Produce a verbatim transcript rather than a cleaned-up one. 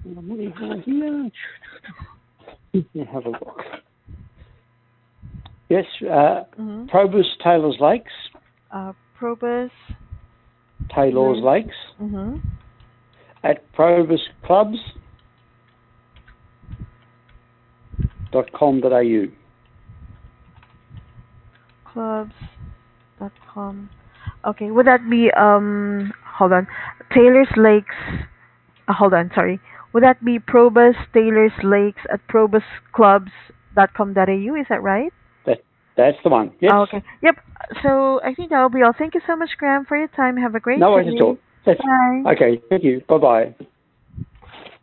What do you have here? Let me have a look. Yes, uh, Mm-hmm. Probus Taylor's Lakes, Uh, Probus. Taylor's Lakes, Mm-hmm. at probus clubs dot com dot a u. Clubs dot com. Okay, would that be um? Hold on, Taylor's Lakes. Uh, hold on, sorry. Would that be Probus Taylor's Lakes at probus clubs dot com dot a u? Is that right? That, that's the one. Yes. Oh, okay. Yep. So I think that'll be all. Thank you so much, Graham, for your time. Have a great No worries at day. all. That's, Bye. okay, thank you. Bye-bye.